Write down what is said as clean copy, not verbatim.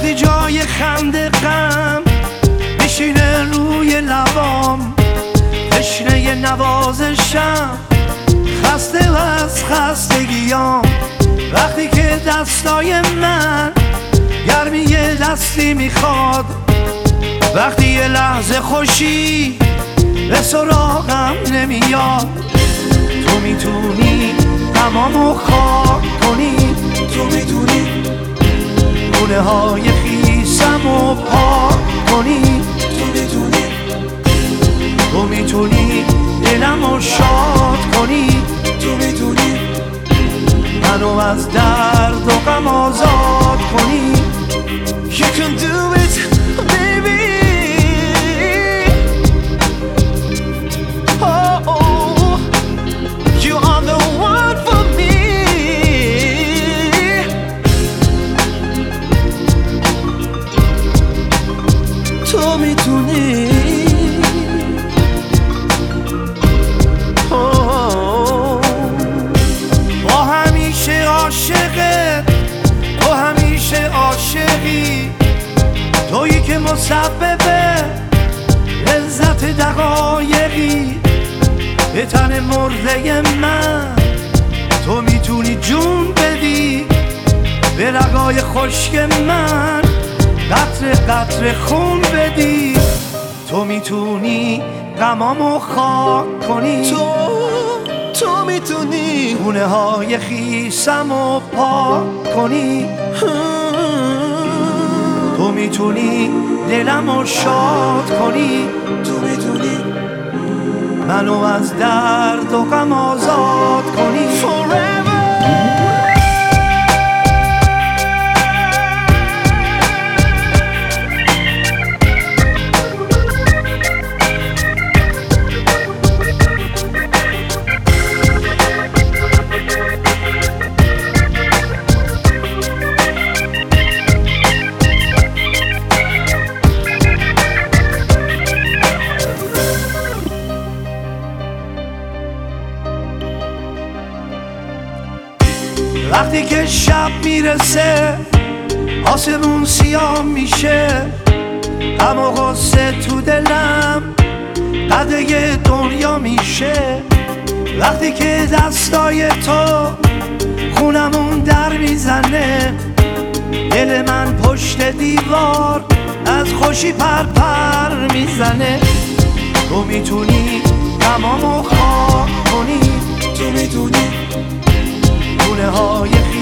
وقتی جای خنده غم میشینه روی لبام، تشنه نوازشم، خسته و از خستگیام. وقتی که دستای من گرمی دستی میخواد، وقتی یه لحظه خوشی به سراغم نمیاد. تو میتونی غمامو خاک کنی، تو میتونی گونه های خیسمو پاک کنی، تو میتونی، تو میتونی دلمو شاد کنی، تو میتونی منو از درد و غم آزاد کنی. You can do it, baby. Oh, oh, you are the one for me. تو میتونی با همیشه عاشقت، تو همیشه عاشقی، تویی که مسبب لذت دقایقی به تن مرده من. تو میتونی جون بدی به رگای خشک من، قطره قطره خون بدی. تو میتونی غمامو خاک کنی، تو میتونی گونه های خیسمو پاک کنی، تو میتونی دلمو شاد کنی، تو میتونی منو از درد و غم آزاد کنی. Forever. وقتی که شب میرسه آسمون سیاه میشه، غم و غصه تو دلم قده دنیا میشه. وقتی که دستای تو خونمون در میزنه، دل من پشت دیوار از خوشی پر میزنه. تو میتونی غمامو خاک کنی، تو میتونی گونه های